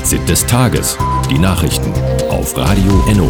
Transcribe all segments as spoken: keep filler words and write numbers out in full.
Fazit des Tages. Die Nachrichten auf Radio Enno.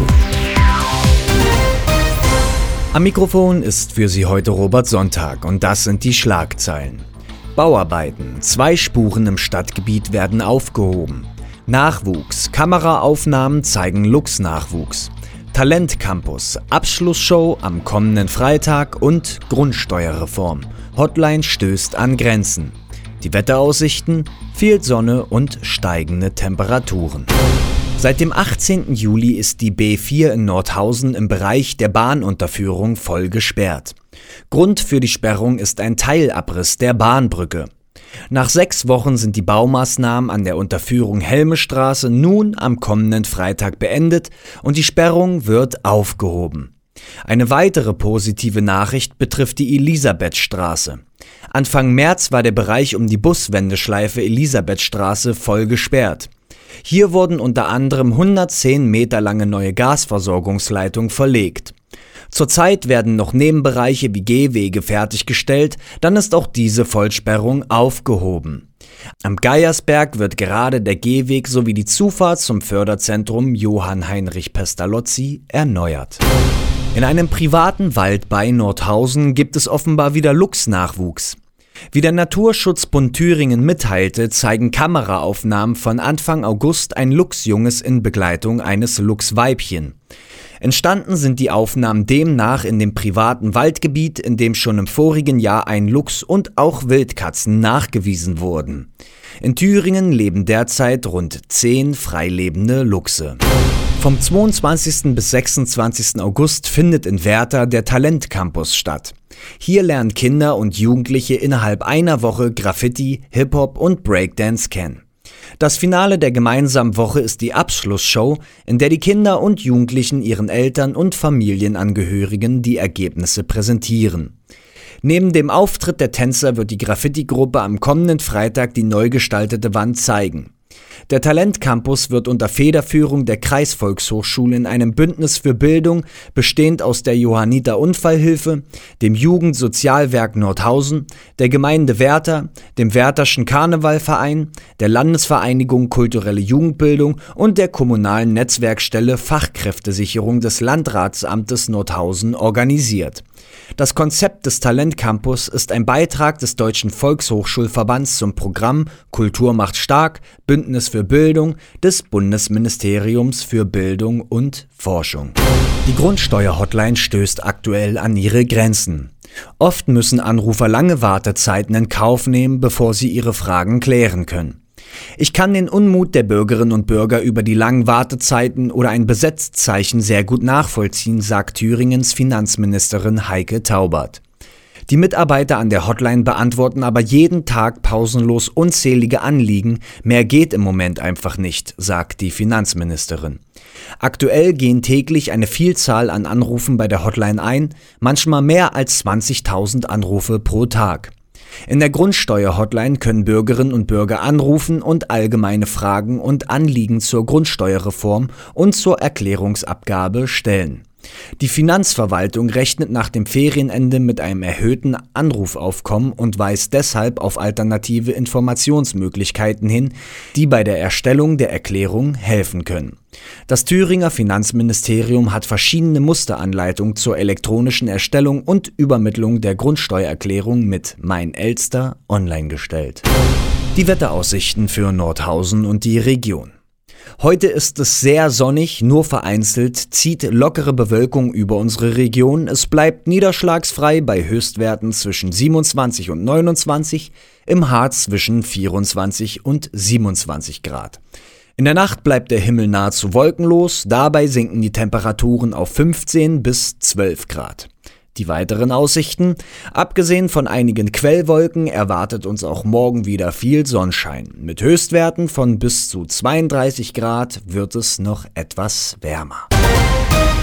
Am Mikrofon ist für Sie heute Robert Sonntag und das sind die Schlagzeilen. Bauarbeiten, zwei Spuren im Stadtgebiet werden aufgehoben. Nachwuchs, Kameraaufnahmen zeigen Luchsnachwuchs. Talentcampus, Abschlussshow am kommenden Freitag und Grundsteuerreform. Hotline stößt an Grenzen. Die Wetteraussichten, viel Sonne und steigende Temperaturen. Seit dem achtzehnten Juli ist die B vier in Nordhausen im Bereich der Bahnunterführung voll gesperrt. Grund für die Sperrung ist ein Teilabriss der Bahnbrücke. Nach sechs Wochen sind die Baumaßnahmen an der Unterführung Helmestraße nun am kommenden Freitag beendet und die Sperrung wird aufgehoben. Eine weitere positive Nachricht betrifft die Elisabethstraße. Anfang März war der Bereich um die Buswendeschleife Elisabethstraße voll gesperrt. Hier wurden unter anderem hundertzehn Meter lange neue Gasversorgungsleitungen verlegt. Zurzeit werden noch Nebenbereiche wie Gehwege fertiggestellt, dann ist auch diese Vollsperrung aufgehoben. Am Geiersberg wird gerade der Gehweg sowie die Zufahrt zum Förderzentrum Johann Heinrich Pestalozzi erneuert. In einem privaten Wald bei Nordhausen gibt es offenbar wieder Luchsnachwuchs. Wie der Naturschutzbund Thüringen mitteilte, zeigen Kameraaufnahmen von Anfang August ein Luchsjunges in Begleitung eines Luchsweibchen. Entstanden sind die Aufnahmen demnach in dem privaten Waldgebiet, in dem schon im vorigen Jahr ein Luchs und auch Wildkatzen nachgewiesen wurden. In Thüringen leben derzeit rund zehn freilebende Luchse. Vom zweiundzwanzigsten bis sechsundzwanzigsten August findet in Werther der Talentcampus statt. Hier lernen Kinder und Jugendliche innerhalb einer Woche Graffiti, Hip-Hop und Breakdance kennen. Das Finale der gemeinsamen Woche ist die Abschlussshow, in der die Kinder und Jugendlichen ihren Eltern und Familienangehörigen die Ergebnisse präsentieren. Neben dem Auftritt der Tänzer wird die Graffiti-Gruppe am kommenden Freitag die neu gestaltete Wand zeigen. Der Talentcampus wird unter Federführung der Kreisvolkshochschule in einem Bündnis für Bildung, bestehend aus der Johanniter Unfallhilfe, dem Jugendsozialwerk Nordhausen, der Gemeinde Werther, dem Wertherschen Karnevalverein, der Landesvereinigung Kulturelle Jugendbildung und der kommunalen Netzwerkstelle Fachkräftesicherung des Landratsamtes Nordhausen organisiert. Das Konzept des Talentcampus ist ein Beitrag des Deutschen Volkshochschulverbands zum Programm Kultur macht stark, Bündnis für Bildung des Bundesministeriums für Bildung und Forschung. Die Grundsteuer-Hotline stößt aktuell an ihre Grenzen. Oft müssen Anrufer lange Wartezeiten in Kauf nehmen, bevor sie ihre Fragen klären können. Ich kann den Unmut der Bürgerinnen und Bürger über die langen Wartezeiten oder ein Besetzzeichen sehr gut nachvollziehen, sagt Thüringens Finanzministerin Heike Taubert. Die Mitarbeiter an der Hotline beantworten aber jeden Tag pausenlos unzählige Anliegen, mehr geht im Moment einfach nicht, sagt die Finanzministerin. Aktuell gehen täglich eine Vielzahl an Anrufen bei der Hotline ein, manchmal mehr als zwanzigtausend Anrufe pro Tag. In der Grundsteuer-Hotline können Bürgerinnen und Bürger anrufen und allgemeine Fragen und Anliegen zur Grundsteuerreform und zur Erklärungsabgabe stellen. Die Finanzverwaltung rechnet nach dem Ferienende mit einem erhöhten Anrufaufkommen und weist deshalb auf alternative Informationsmöglichkeiten hin, die bei der Erstellung der Erklärung helfen können. Das Thüringer Finanzministerium hat verschiedene Musteranleitungen zur elektronischen Erstellung und Übermittlung der Grundsteuererklärung mit Mein Elster online gestellt. Die Wetteraussichten für Nordhausen und die Region. Heute ist es sehr sonnig, nur vereinzelt zieht lockere Bewölkung über unsere Region. Es bleibt niederschlagsfrei bei Höchstwerten zwischen siebenundzwanzig und neunundzwanzig, im Harz zwischen vierundzwanzig und siebenundzwanzig Grad. In der Nacht bleibt der Himmel nahezu wolkenlos, dabei sinken die Temperaturen auf fünfzehn bis zwölf Grad. Die weiteren Aussichten: Abgesehen von einigen Quellwolken erwartet uns auch morgen wieder viel Sonnenschein. Mit Höchstwerten von bis zu zweiunddreißig Grad wird es noch etwas wärmer.